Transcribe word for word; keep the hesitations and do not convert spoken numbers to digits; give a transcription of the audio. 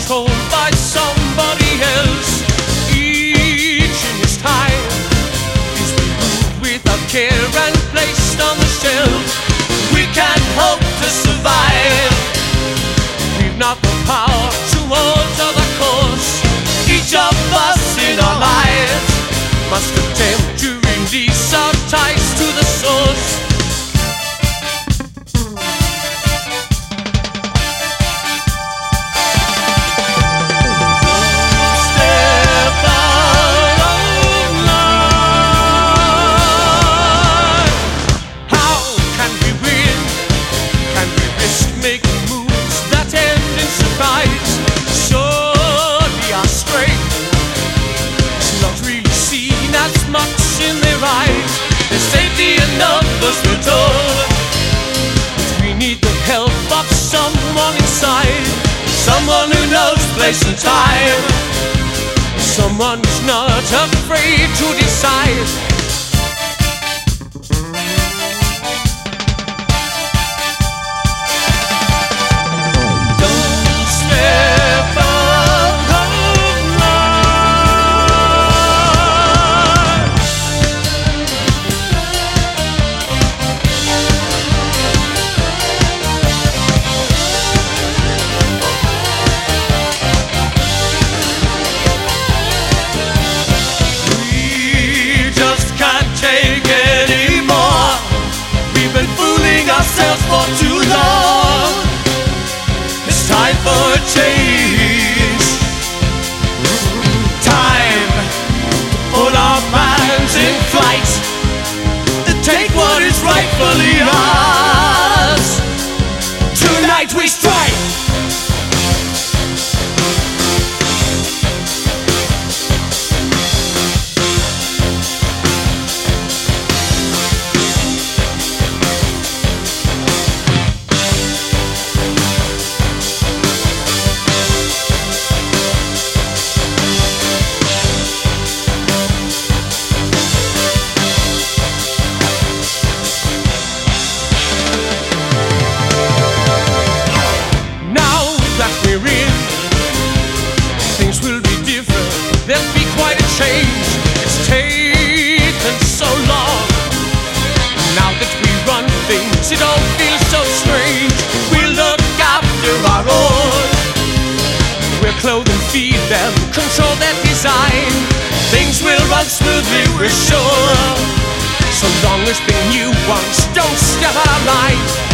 controlled by somebody else. Each in his time is removed without care and placed on the shelf. We can't hope to survive. We've not the power to alter the course. Each of us in our lives must attempt to release our ties to the source. Making moves that end in surprise. Surely our strength is not really seen as much in their eyes. There's safety in numbers, we're told, but we need the help of someone inside. Someone who knows place and time. Someone who's not afraid to decide. Ourselves for too long. It's time for a change. Time to put our minds in flight, to take what is rightfully ours. Tonight we strike. There'll be quite a change. It's taken so long. Now that we run things, it all feels so strange. We look after our own. We'll clothe and feed them, control their design. Things will run smoothly, we're sure, so long as the new ones don't step out of line.